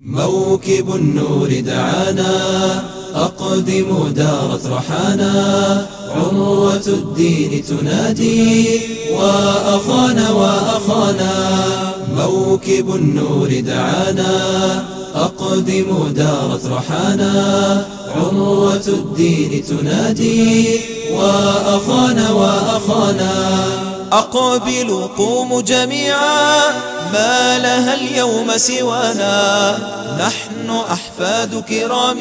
موكب النور دعانا، أقدموا دارت رحانا، عروة الدين تنادي وأخانا وأخانا. موكب النور دعانا، أقدموا دارت رحانا، عروة الدين تنادي وأخانا وأخانا. أقبلوا قوموا جميعا، ما لها اليوم سوانا، نحن أحفاد كرام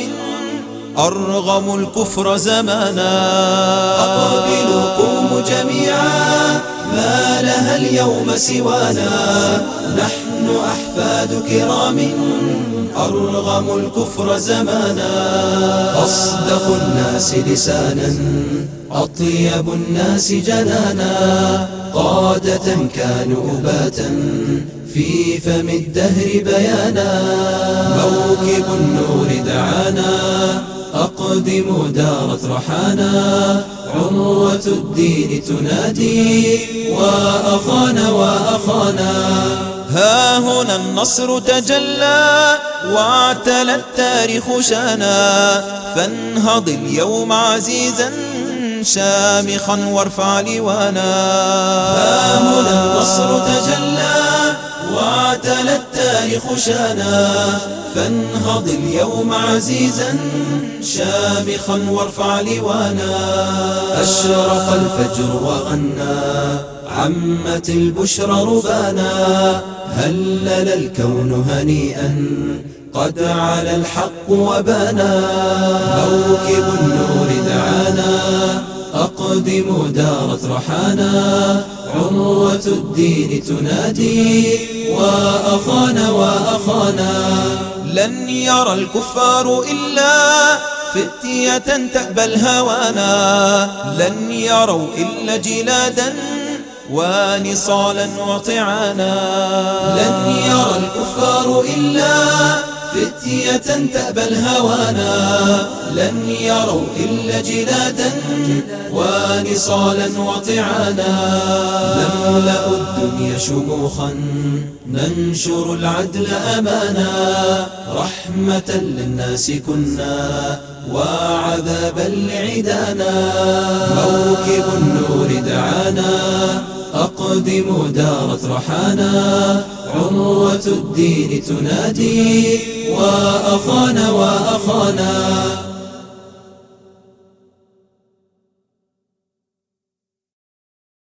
أرغموا الكفر زمانا. أقبلوا قوموا جميعا، ما لها اليوم سوانا، نحن أحفاد كرام أرغموا الكفر زمانا. أصدق الناس لسانا، أطيب الناس جنانا، قادة كانوا أباتا في فم الدهر بيانا. موكب النور دعانا، أقدموا دارت رحانا، عروة الدين تنادي وأخانا وأخانا. ها هنا النصر تجلى واعتلى التاريخ شانا، فانهض اليوم عزيزا شامخا وارفع لوانا. ها هنا النصر تجلى واعتلى التاريخ شانا، فانهض اليوم عزيزا شامخا وارفع لوانا. أشرق الفجر وغنى، عمت البشرى ربانا، هلل الكون هنيئا قد علا الحق وبانا. موكب النور دعانا، أقدموا دارت رحانا، عروة الدين تنادي وأخانا وأخانا. لن يرى الكفار إلا فتية تأبى الهوانا، لن يروا إلا جلادا ونصالا وطعانا. لن يرى الكفار إلا فتية تأبى الهوانا، لن يروا إلا جلادا ونصالا وطعانا. نملأ الدنيا شموخا، ننشر العدل أمانا، رحمة للناس كنا وعذابا لعدانا. موكب النور دعانا، أقدموا دارت رحانا، عروة الدين تنادي وأخانا وأخانا.